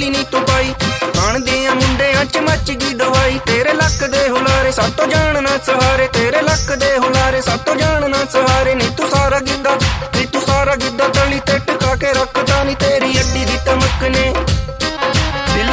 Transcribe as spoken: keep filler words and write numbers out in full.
ਬੋਲੀ ਨੀ ਤੂੰ ਪਾਈ। ਖਾਣ ਦੀਆਂ ਮੁੰਡਿਆਂ ਚ ਮੱਚ ਗਈ ਦਵਾਈ, ਤੇਰੇ ਲੱਕ ਦੇ ਹੁਲਾਰੇ ਸਾਤੋਂ ਜਾਣ ਨਾ ਸਹਾਰੇ, ਤੇਰੇ ਲੱਕ ਦੇ ਹੁਲਾਰੇ ਸਾਤੋਂ ਜਾਣ ਨਾ ਸਹਾਰੇ। ਨੀ ਤੂੰ ਸਾਰਾ ਗਿੱਧਾ ਨੀ ਤੂੰ ਸਾਰਾ ਗਿੱਧਾ ਤਲੀ ਤੇ